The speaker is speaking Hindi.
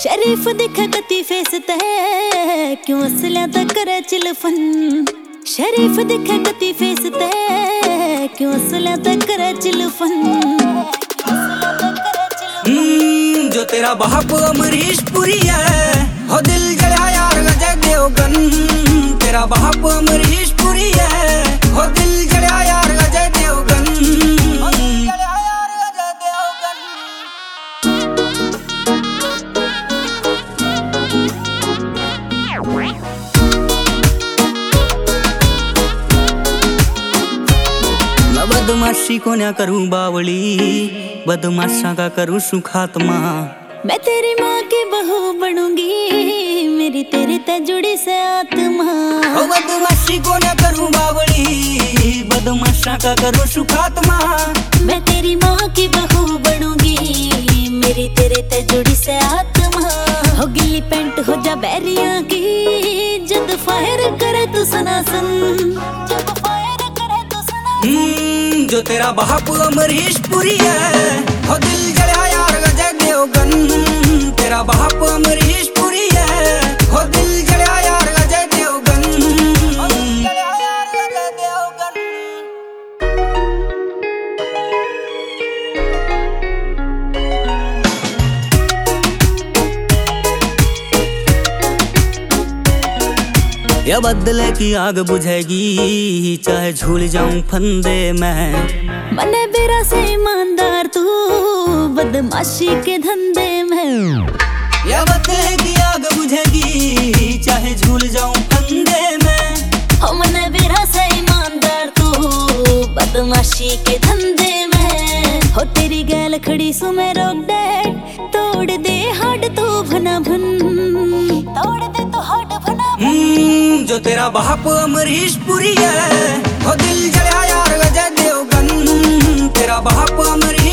शरीफ दिखे कती फेस ते क्यों असलिया तक करे चिलफन। शरीफ दिखे कती फेस ते क्यों असलिया तक करे चिलफन। जो तेरा बाप अमरीश पुरी है हो दिल जला यार अजय देवगन। तेरा बाप अमरीश पुरी है हो दिल जला यार अजय देवगन। मैं बदमाशी को ना करूं बावली, बदमाशा का करूं सुखात्मा। मैं तेरी माँ की बहू बनूंगी, मेरी तेरे ते जुड़ी से आत्मा। ओ बदमाशी को ना करूं बावली, बदमाशा का करूं सुखात्मा। मैं तेरी माँ की बहू बनूंगी, मेरी तेरे ते जुड़ी से आत्मा। हो गिल्ली पेंट हो जा बैरिया की, जद फायर करे तो सनासन। जब फायर करे तो सनासन। जो तेरा बाप अमरीश पुरी है हो दिल जला यार अजय देवगन। तेरा बाप अमरीश पुरी है हो दिल जला यार अजय देवगन। या बदले की आग बुझेगी, चाहे झूल जाऊं फंदे में। मने बेरा से ईमानदार तू, बदमाशी के धंधे में। या बदले की आग बुझेगी, चाहे झूल जाऊं फंदे में। हो मने बेरा से ईमानदार तू, बदमाशी के धंधे में। हो तेरी गैल खड़ी सु मैं रोक दे, तोड़ दे हाड तू भना भन। तोड़ दे तो हाड भना भन। जो तेरा बाप अमरीश पुरी है हो दिल जला यार अजय देवगन। तेरा बाप अमरीश